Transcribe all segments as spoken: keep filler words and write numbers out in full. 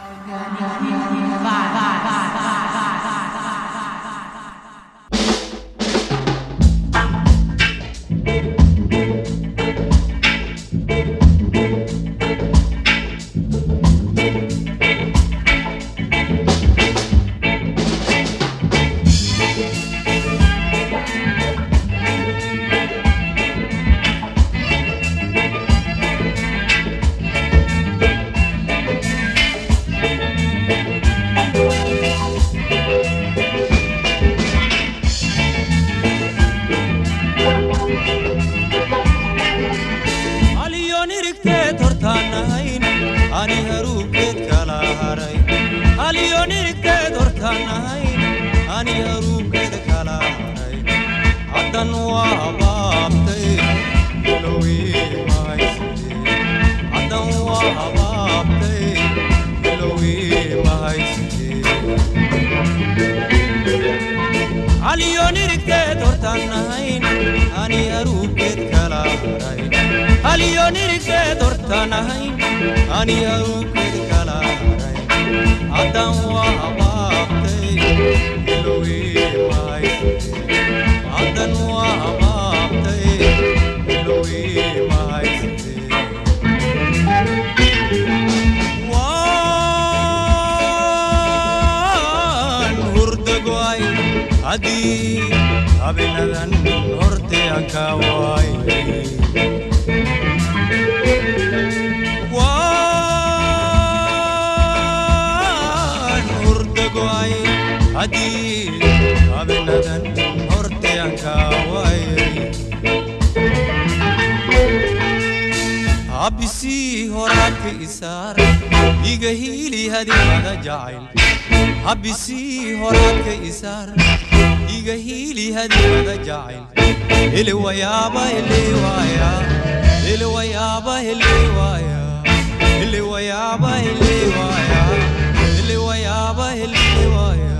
حبسي هراك إسار يجهيلي هدي ماذا جاعل اللي ويابا اللي ويا اللي ويابا اللي ويا اللي ويابا اللي ويا اللي ويابا اللي ويا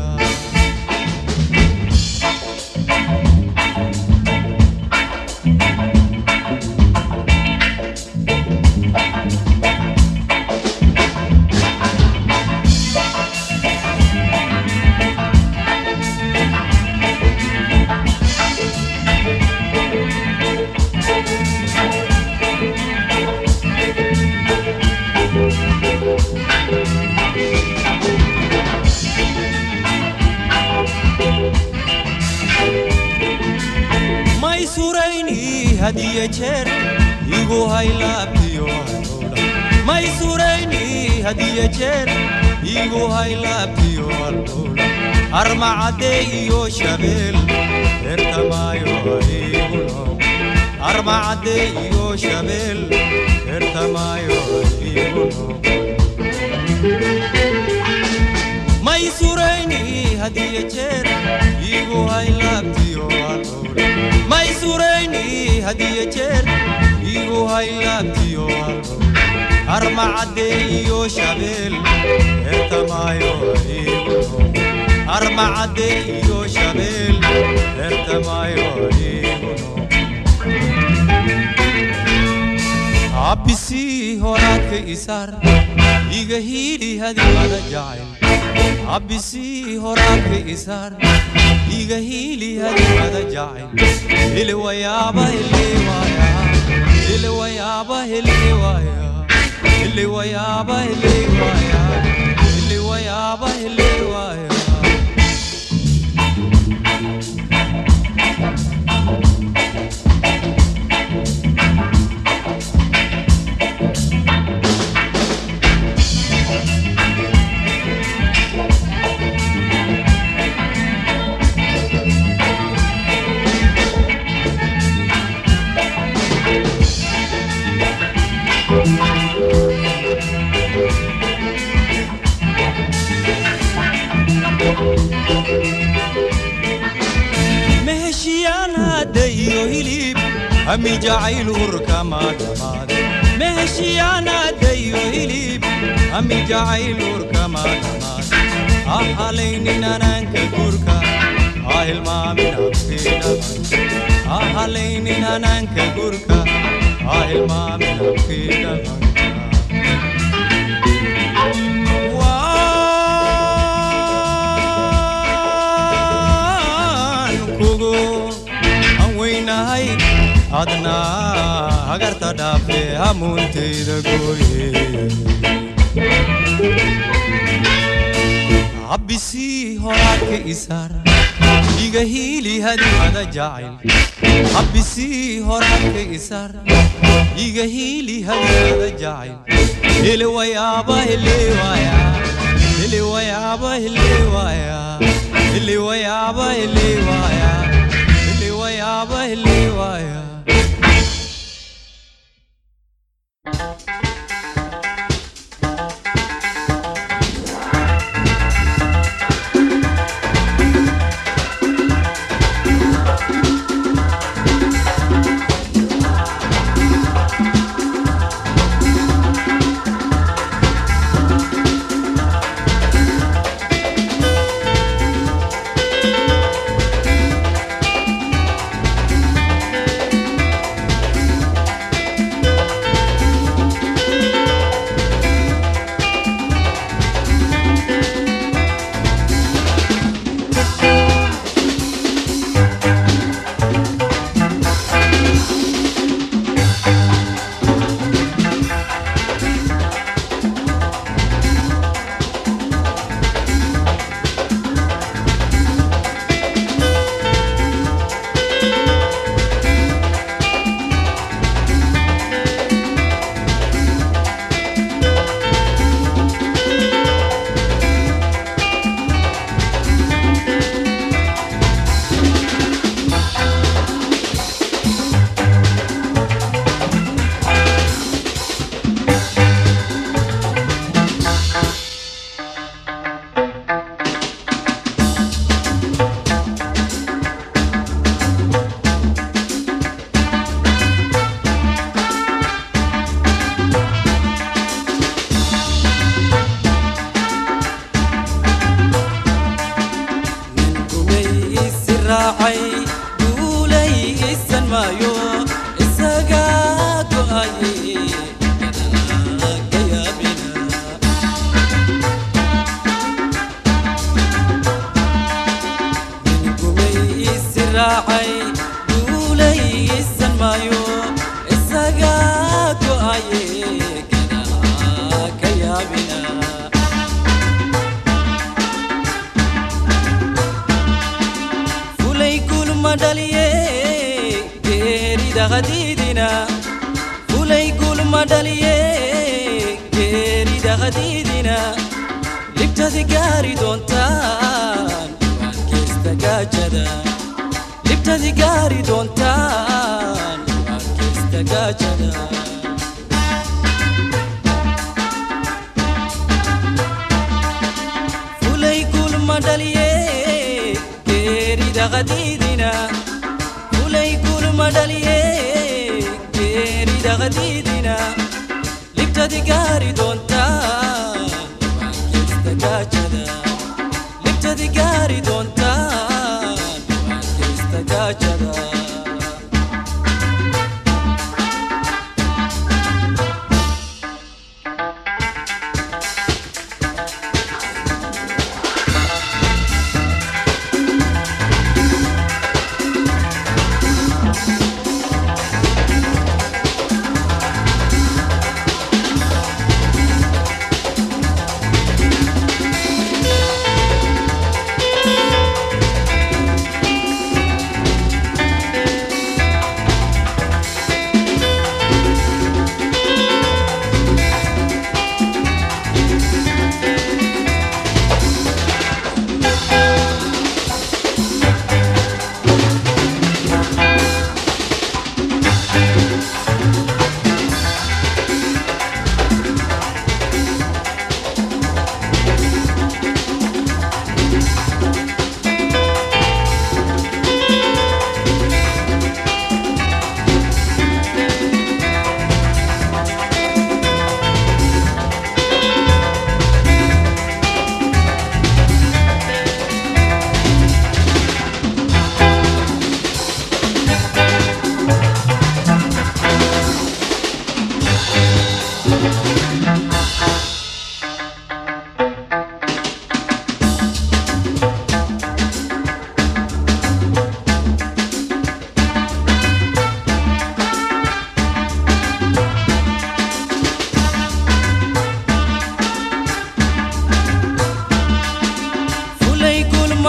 هدية شر يجو هاي لابتيو هالولا ما يسوريني هدية شر يجو هاي لابتيو هالولا أرمع ديو شبل ارتمايو هيبولو أرمع ديو شبل ارتمايو هيبولو ما يسوريني هدية شر يجو هاي لابتيو هالولا ما يسوريني هدية شر يجو هاي لابتيو أرمع ديو شبل ارتمايو هيبولو أرمع ديو شبل ارتمايو هيبولو عبسي هراك إسار يجهيلي هدي ماذا جاعل عبسي هراك إسار يجهيلي هدي ماذا جاعل اللي ويابا اللي ويا اللي ويابا اللي ويا اللي ويابا اللي ويا اللي ويابا اللي ويا مهشيانا ديو هليب همي جعيل وركما دماد مهشيانا ديو هليب همي جعيل وركما دماد أهليني نانك غوركا أهل ما من أبكينا أهليني نانك غوركا أهل ما من أبكينا adna hagarta dhaafe hamuuntayda gooye عبسي هراك إسار يجهيلي هدي هذا جاعل عبسي هراك إسار يجهيلي هدي هذا جاعل اللي ويابا اللي ويا اللي ويابا اللي ويا اللي ويابا اللي ويا اللي ويابا اللي ويا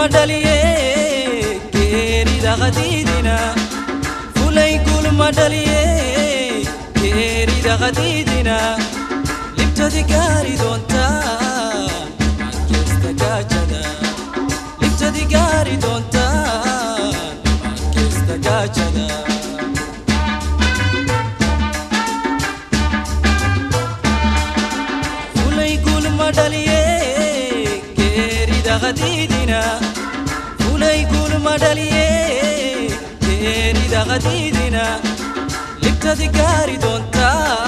madaliye keri dagadidina fulay gul madaliye keri dagadidina libtadi gari donta mankesta gachada libtadi gari donta mankesta gachada fulay gul madaliye keri dagadidina fulay gul madaliye keri dagadidina libtadi gari donta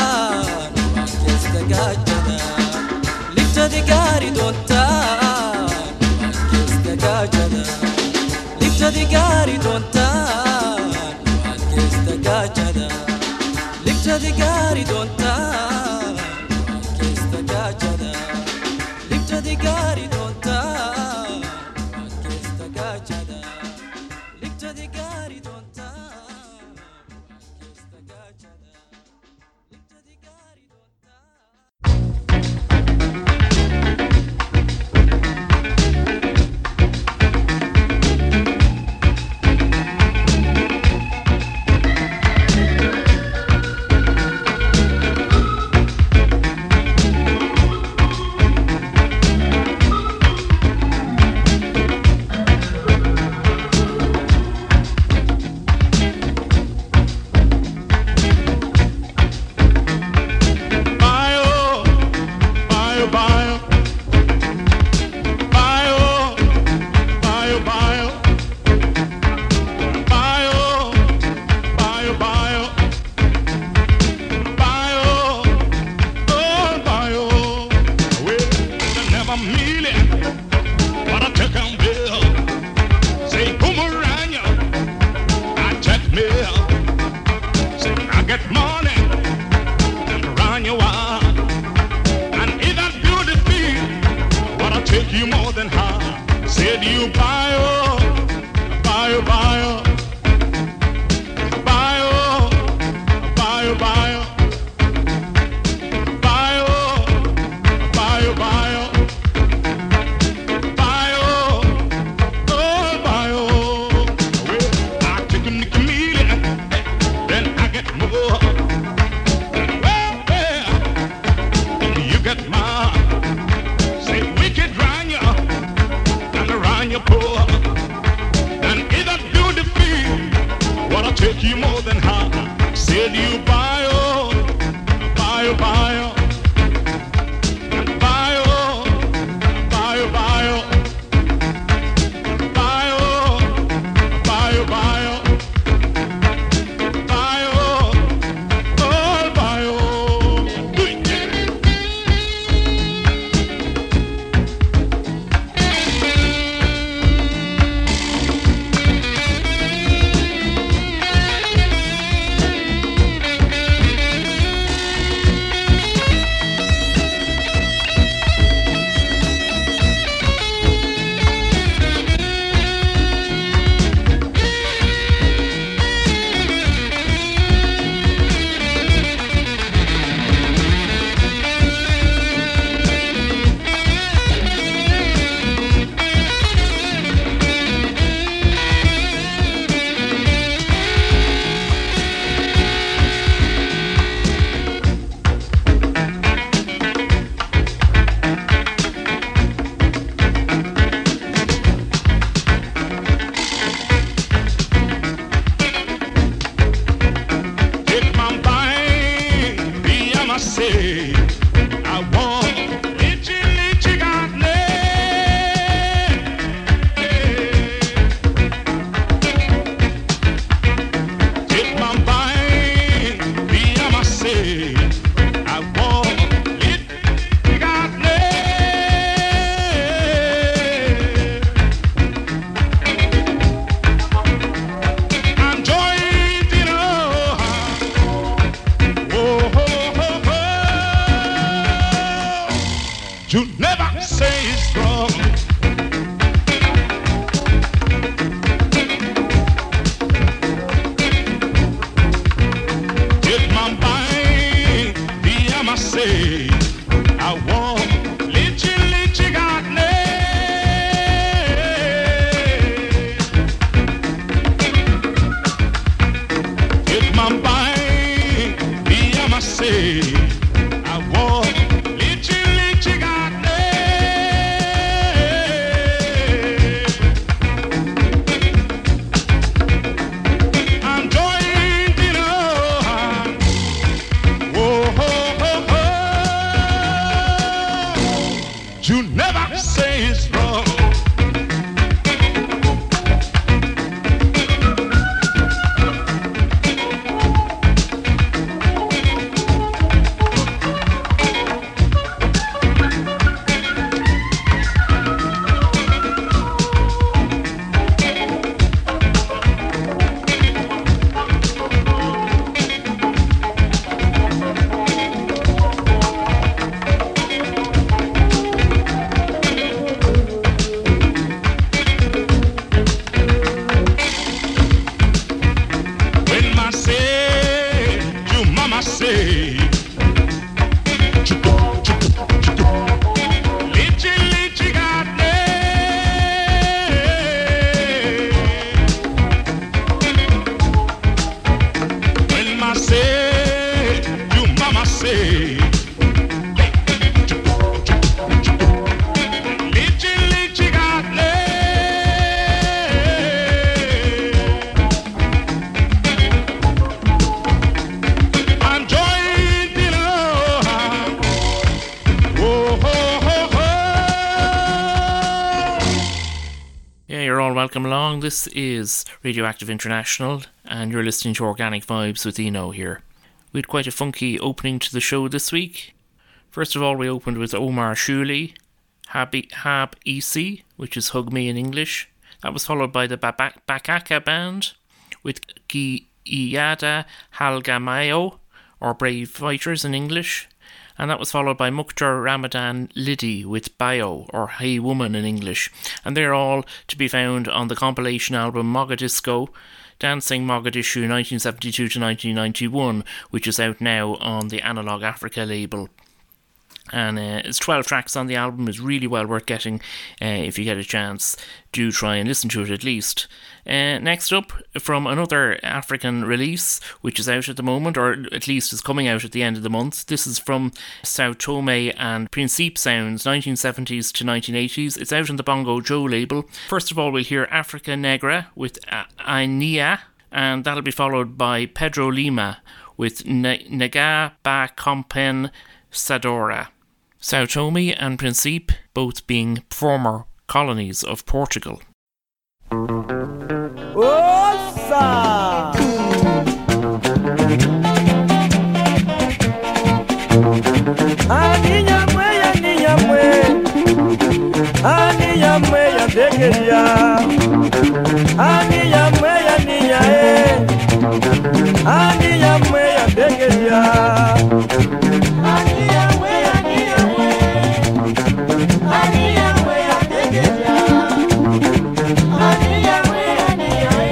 mankesta gachada libtadi gari donta mankesta gachada libtadi gari donta mankesta gachada libtadi gari donta mankesta gachada libtadi gari donta mankesta gachada libtadi gari donta mankesta gachada libtadi gari donta And either do never say it's wrong. Welcome along. This is Radioactive International, and you're listening to Organic Vibes with Eno here. We had quite a funky opening to the show this week. First of all, we opened with Omar Shuli, Hab- Hab Isi, which is Hug Me in English. That was followed by the Bakaka Band with Gi Iyada Halgamayo, or Brave Fighters in English. And that was followed by Mukhtar Ramadan Lidi with Bio, or Hey Woman in English. And they're all to be found on the compilation album Mogadisco, Dancing Mogadishu nineteen seventy-two to nineteen ninety-one, which is out now on the Analog Africa label. And uh, it's twelve tracks on the album. It's really well worth getting uh, if you get a chance. Do try and listen to it at least. Uh, next up, from another African release, which is out at the moment, or at least is coming out at the end of the month. This is from Sao Tome and Principe Sounds, nineteen seventies to nineteen eighties. It's out on the Bongo Joe label. First of all, we'll hear Africa Negra with uh, Ainia, and that'll be followed by Pedro Lima with Nega Ba Compen Sadora. Sao Tome and Principe both being former colonies of Portugal. Ossa! Aninha mãe, aninha mãe, aninha mãe, a dequeria. Aninha mãe, aninha é, aninha mãe, a dequeria. Aninha mãe, aninha mãe, aninha mãe, a dequeria. Aninha mãe, aninha é,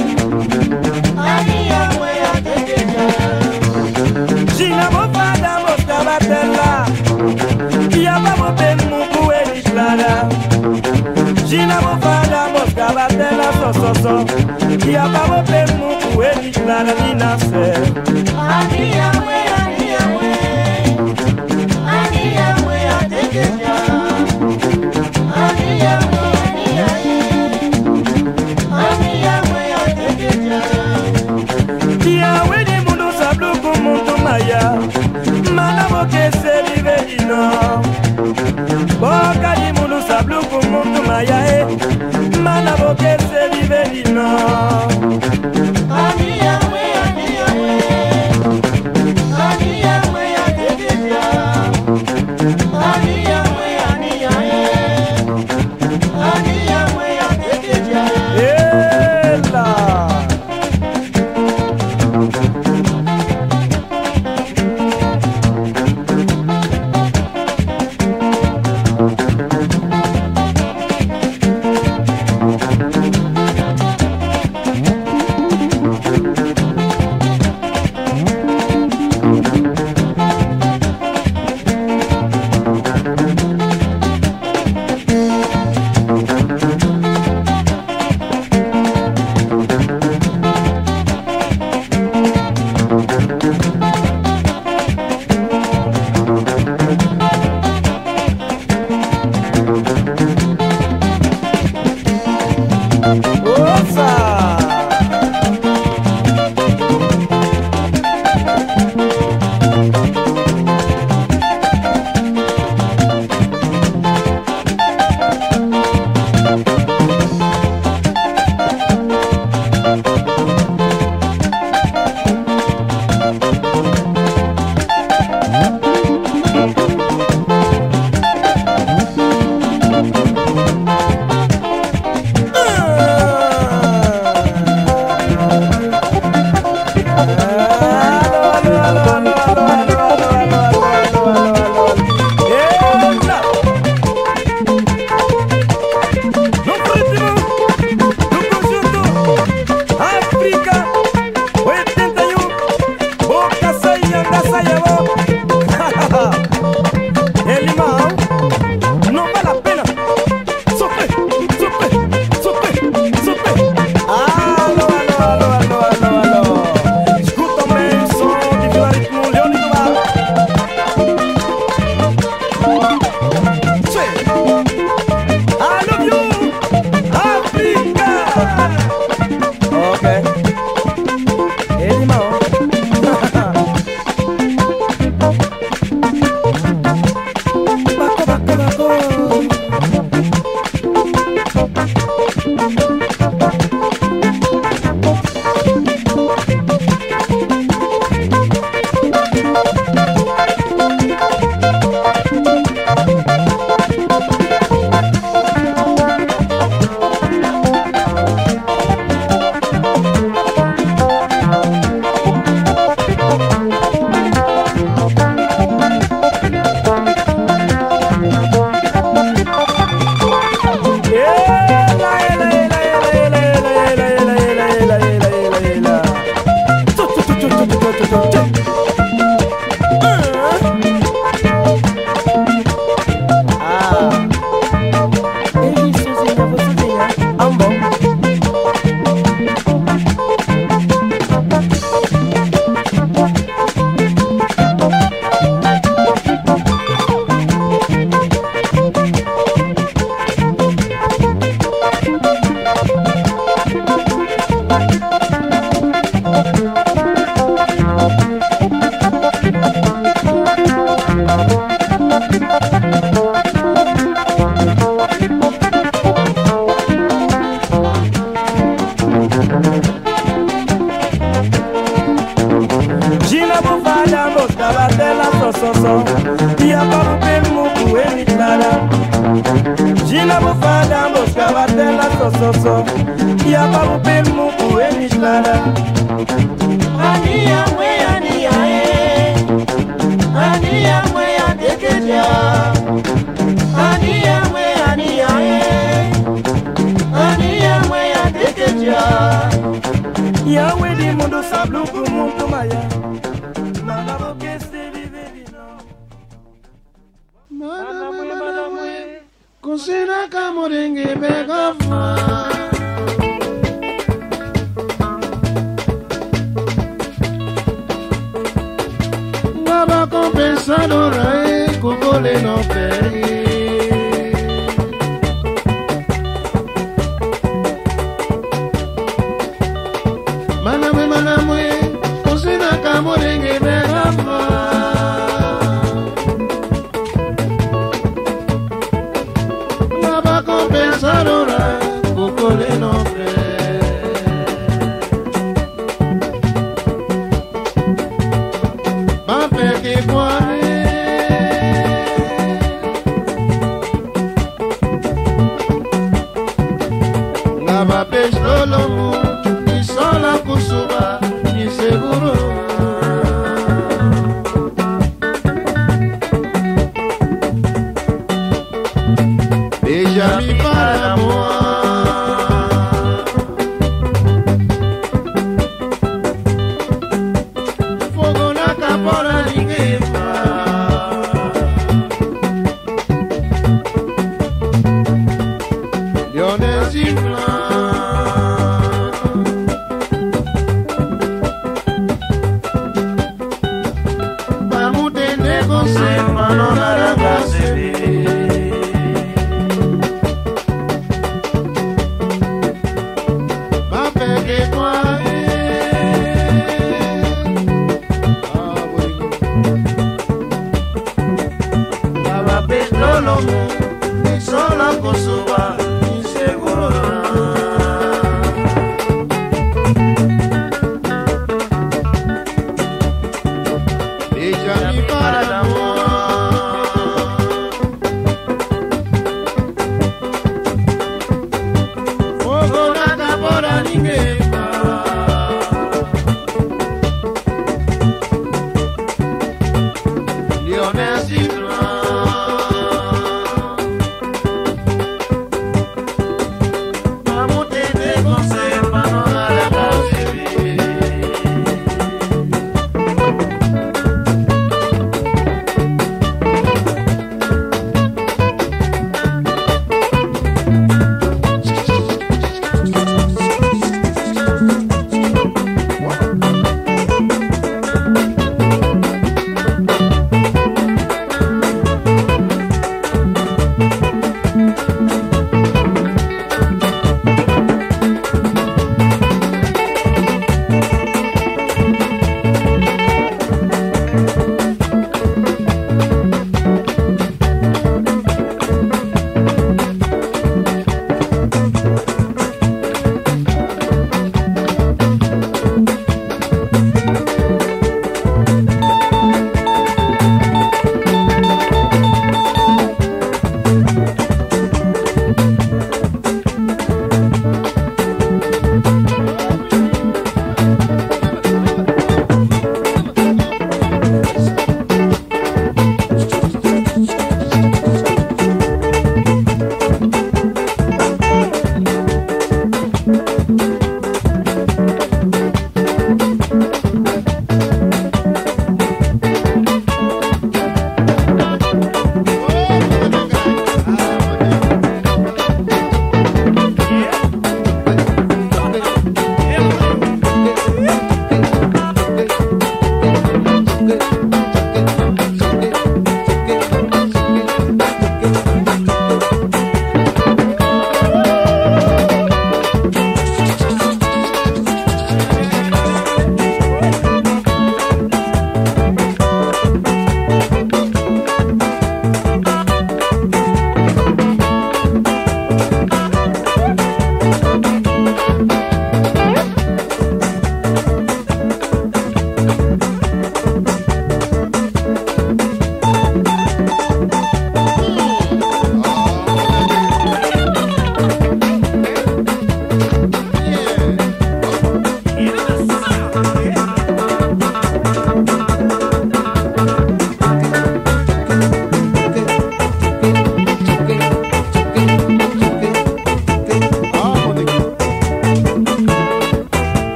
aninha mãe, a dequeria. Gina mofada mosca batela, ia vamos bem muito eles clara. Gina mofada mosca batela so so so, ia vamos bem muito eles clara ni na fé. Aninha mãe, aninha mãe, aninha mãe a dequeria. Aninha mãe, aninha é, aninha mãe a dequeria. Dia wedi mundo sablu kumuntu maya, mana moke se vive ino. Boca di mundo sablu kumuntu maya e, mana moke se vive ino. Aninha mãe, aninha mãe, aninha mãe a dequeria. Aninha mãe, aninha é, aninha mãe a dequeria. Ela.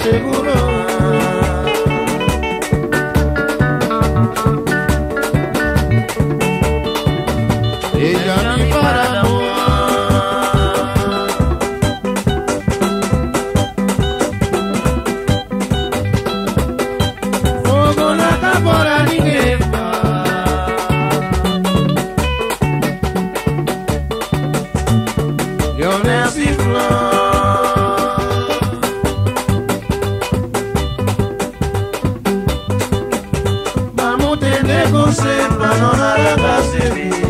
seguro. Ella mi para fuego na cabora ninguém yo nací flor. Vamos tener conselho pra não largar servir.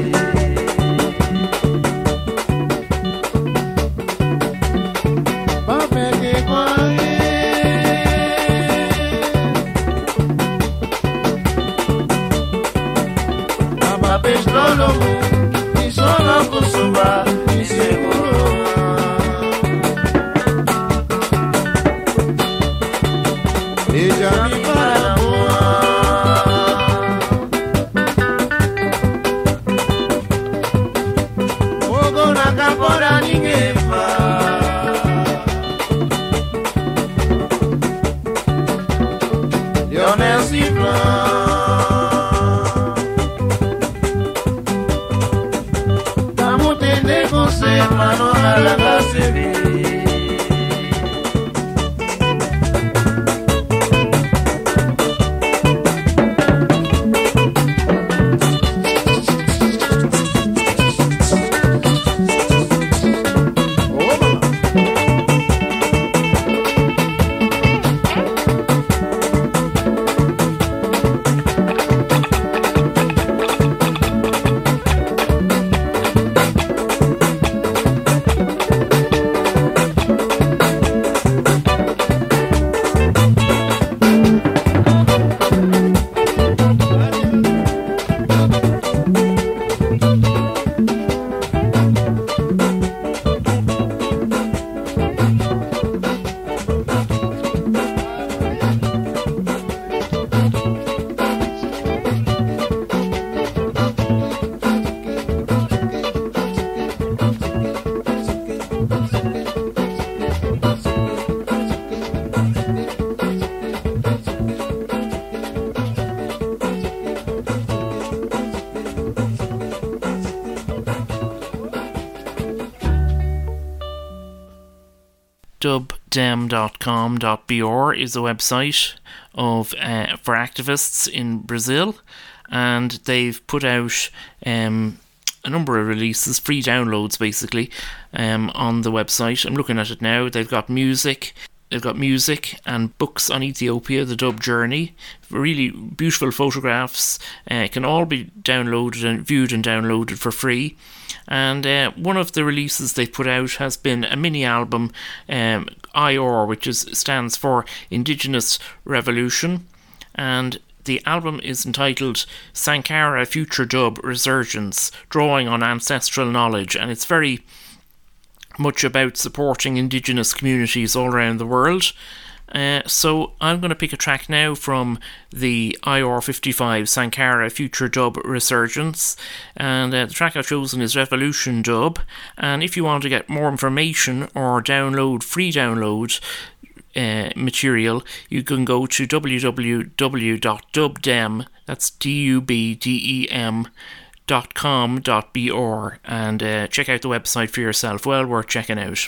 Y solo con su bar y seguro. Ella mi para fuego na capora ninguém faz. Eu nasci flor. Pra não largar servir. dub dem dot com dot b r is a website of uh, for activists in Brazil, and they've put out um, a number of releases, free downloads basically, um, on the website. I'm looking at it now. They've got music. They've got music and books on Ethiopia, the Dub Journey. Really beautiful photographs. Uh, can all be downloaded and viewed and downloaded for free. And uh, one of the releases they put out has been a mini album, um, I R, which is stands for Indigenous Revolution. And the album is entitled Sankara Future Dub Resurgence, drawing on ancestral knowledge. And it's very much about supporting indigenous communities all around the world. Uh, so I'm going to pick a track now from the I R fifty-five Sankara Future Dub Resurgence, and uh, the track I've chosen is Revolution Dub. And if you want to get more information or download free download uh, material, you can go to w w w dot dubdem, that's D U B D E M dot com dot b r, and uh, check out the website for yourself. Well worth checking out.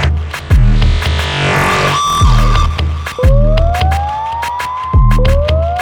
Woo!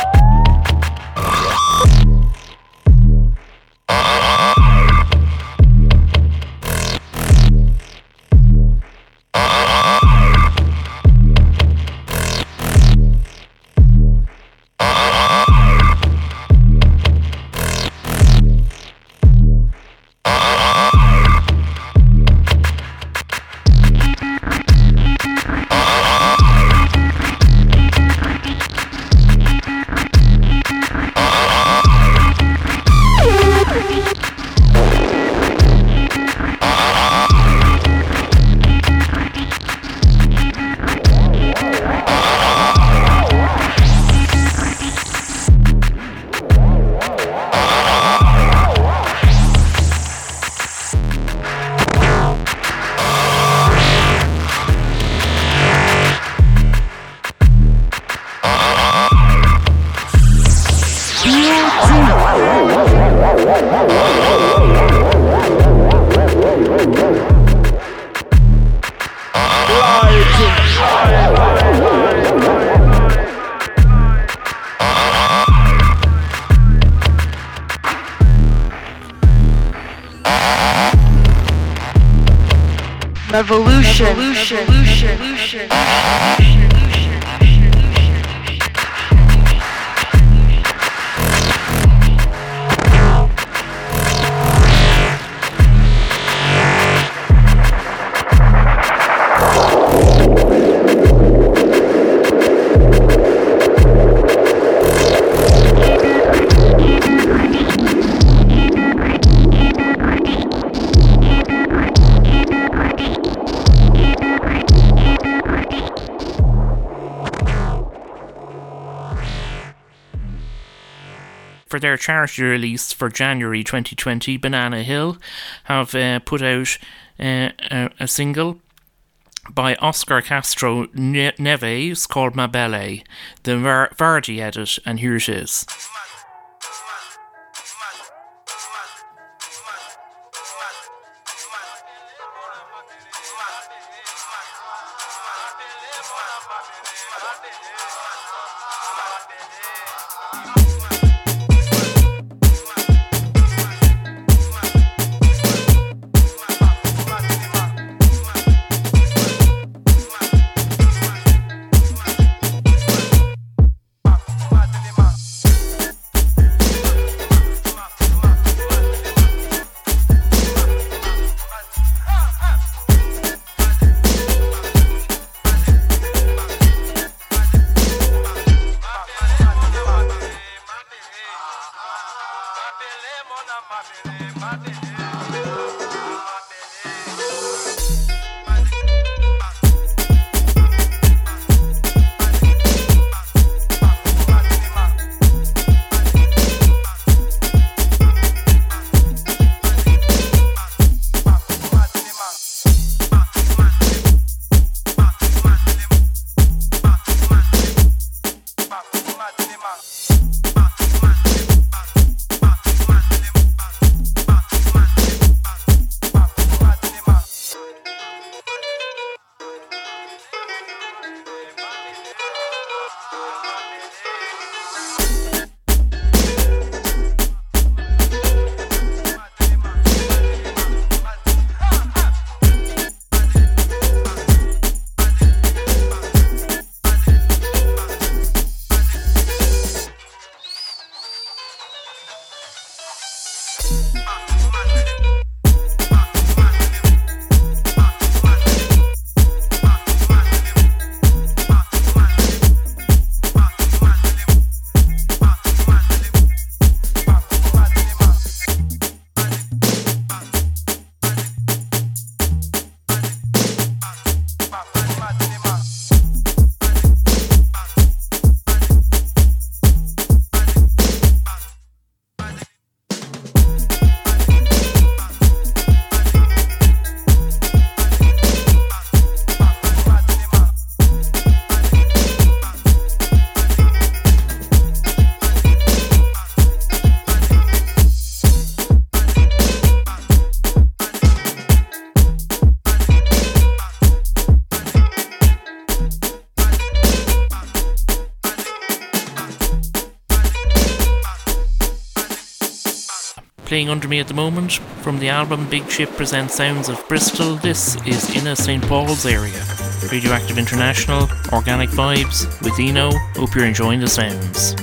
Revolution. Revolution. Revolution. For their charity release for January twenty twenty, Banana Hill have uh, put out uh, a, a single by Oscar Castro ne- Neves called Ma Belle, the Var- Vardy edit, and here it is. Playing under me at the moment, from the album Big Ship Presents Sounds of Bristol, this is Inna Saint Paul's Area. Radioactive International, Organic Vibes, with Eno. Hope you're enjoying the sounds.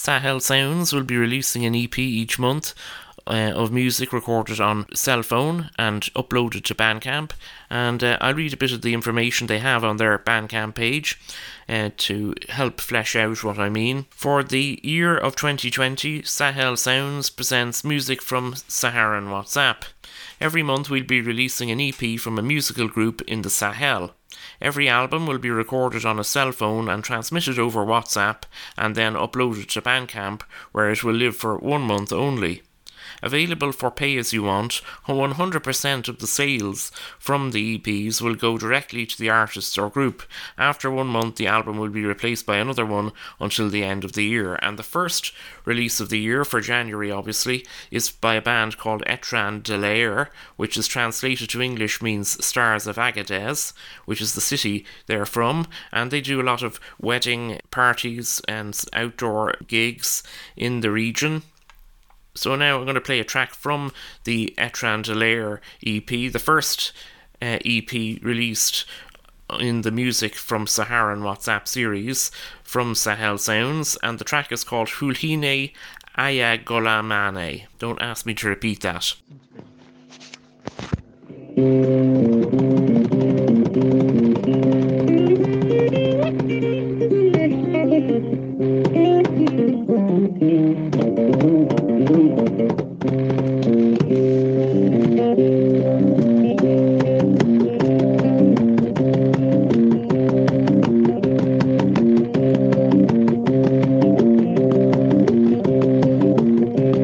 Sahel Sounds will be releasing an E P each month uh, of music recorded on cell phone and uploaded to Bandcamp, and uh, I'll read a bit of the information they have on their Bandcamp page uh, to help flesh out what I mean. For the year of twenty twenty, Sahel Sounds presents music from Saharan WhatsApp. Every month we'll be releasing an E P from a musical group in the Sahel. Every album will be recorded on a cell phone and transmitted over WhatsApp and then uploaded to Bandcamp, where it will live for one month only. Available for pay as you want, one hundred percent of the sales from the E Ps will go directly to the artist or group. After one month, the album will be replaced by another one until the end of the year. And the first release of the year, for January obviously, is by a band called Etran de l'Air, which is translated to English means Stars of Agadez, which is the city they're from, and they do a lot of wedding parties and outdoor gigs in the region. So now I'm going to play a track from the Etran de l'Air E P, the first uh, E P released in the Music from Saharan WhatsApp series from Sahel Sounds, and the track is called Hulhine Ayagolamane. Don't ask me to repeat that.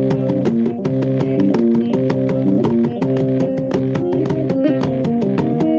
Thank you.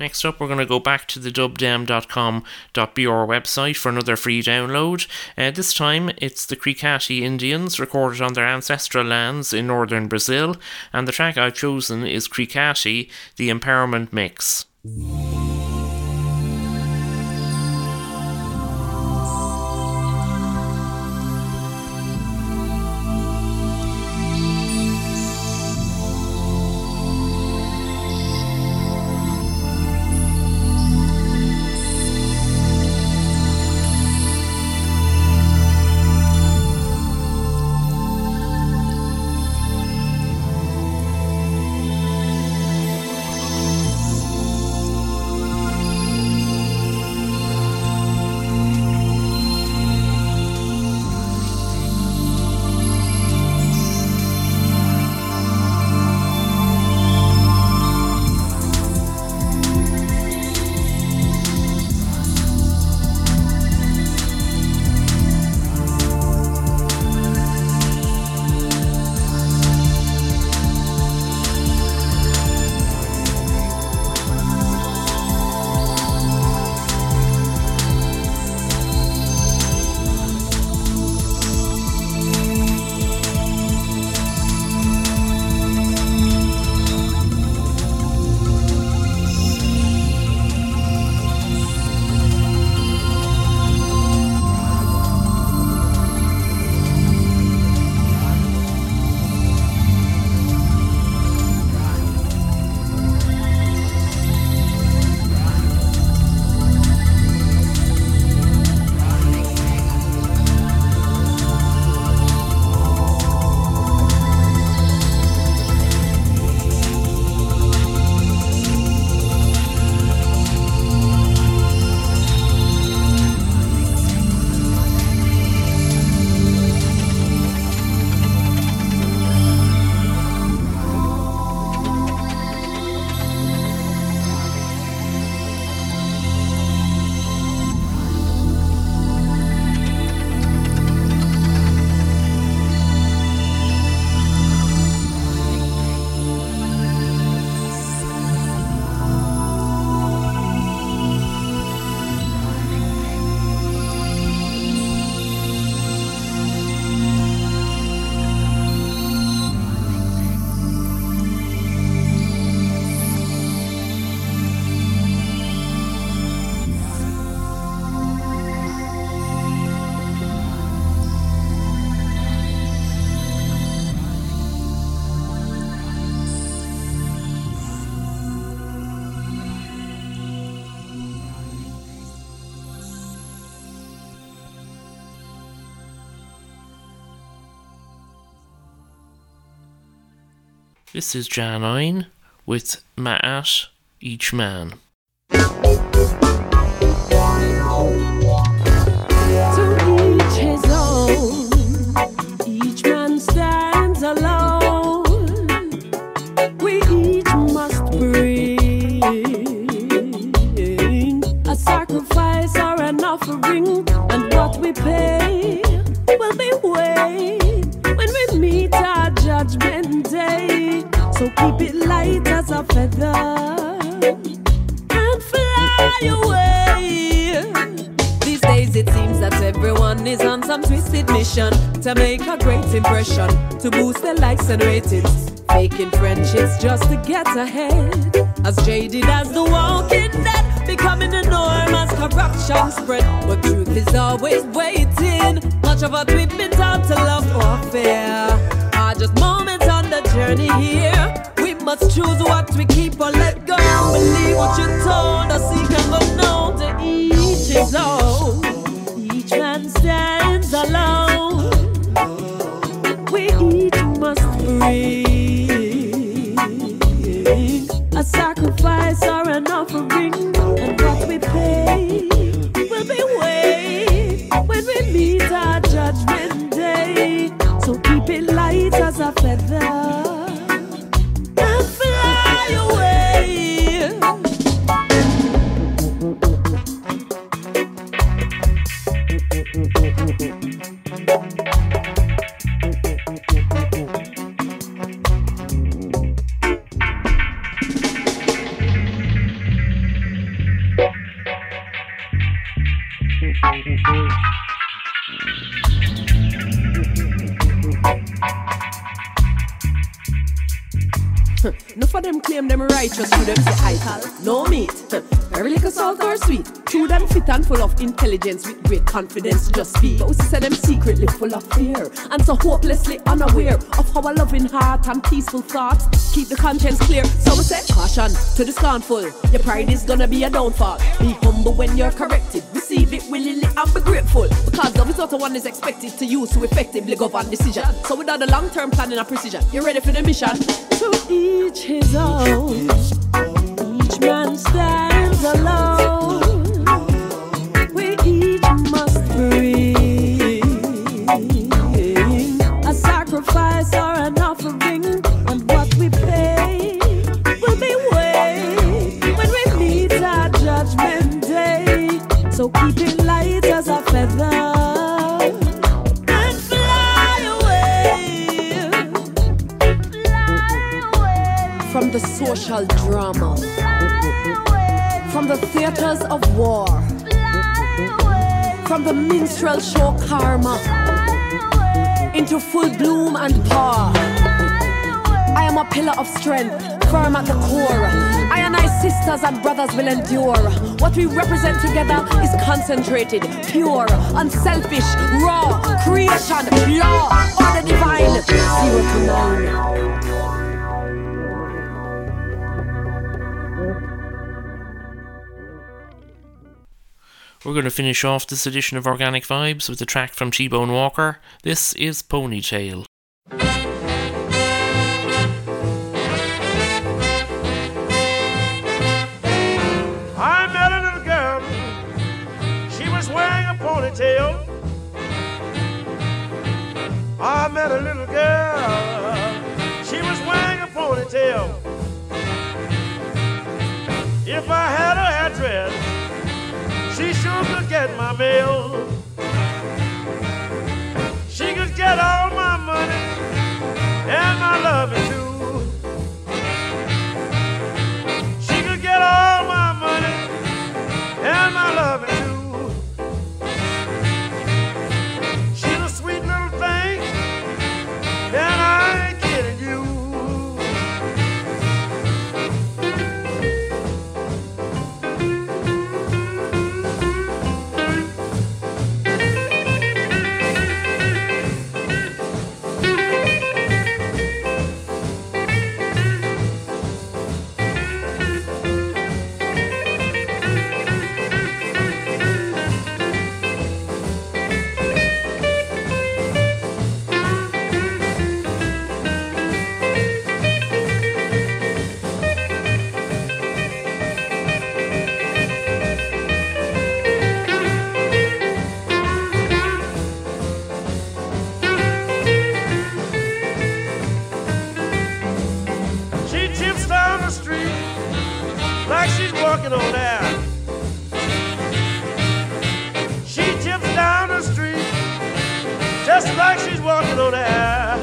Next up, we're going to go back to the dub dem dot com dot b r website for another free download. Uh, this time, it's the Cricati Indians, recorded on their ancestral lands in northern Brazil, and the track I've chosen is Cricati, the Empowerment Mix. This is Janine with Ma'at Each Man. To each his own, each man stands alone. We each must bring a sacrifice or an offering, and what we pay will be weighed when we meet our judgment day. So keep it light as a feather and fly away. These days it seems that everyone is on some twisted mission to make a great impression, to boost their likes and ratings, faking friendships just to get ahead. As jaded as the walking dead, becoming the norm as corruption spread. But truth is always waiting. Much of what we've been taught to love or fear are just moments on the journey here. We must choose what we keep or let go. Believe what you're told, or seek and go known. To each his own, each man stands alone. We each must bring a sacrifice or an offering, and what we pay will be weighed when we meet our judgment day. So keep it light as a feather and fly away. Enough of them claim them righteous, to them say idle, no meat. Very little salt or sweet. True them fit and full of intelligence with great confidence just speak. But we say them secretly full of fear and so hopelessly unaware of our loving heart and peaceful thoughts. Keep the conscience clear. So we say caution to the scornful. Your pride is gonna be a downfall. Be humble when you're corrected. Receive it willingly and be grateful. Because love is what one is expected to use to effectively govern decision. So without the long-term planning and precision, you're ready for the mission. To each his own. Each man stands alone. We each must bring a sacrifice or an offering, and what we pay will be weighed when we meet our judgment day. So keep it light as a feather. From the social drama, from the theaters of war, from the minstrel show karma, into full bloom and power. I am a pillar of strength, firm at the core. I and I sisters and brothers will endure. What we represent together is concentrated, pure, unselfish, raw, creation, law, order divine, zero to none. We're going to finish off this edition of Organic Vibes with a track from T-Bone Walker. This is Ponytail. I met a little girl. She was wearing a ponytail. I met a little girl. She was wearing a ponytail. If I had her address, she sure could get my mail. She could get all my money and my loving too. She could get all my money and my loving too. She's a sweet little thing, and I ain't kidding you. On air. She tips down the street just like she's walking on air.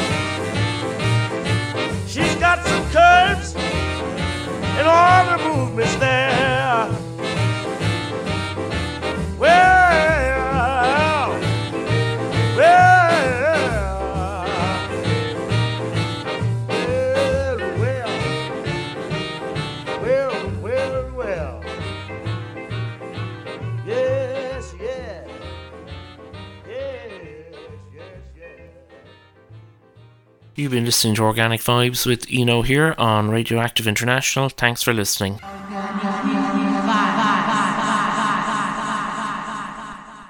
She's got some curves and all the movements there. Well, well. You've been listening to Organic Vibes with Eno here on Radioactive International. Thanks for listening.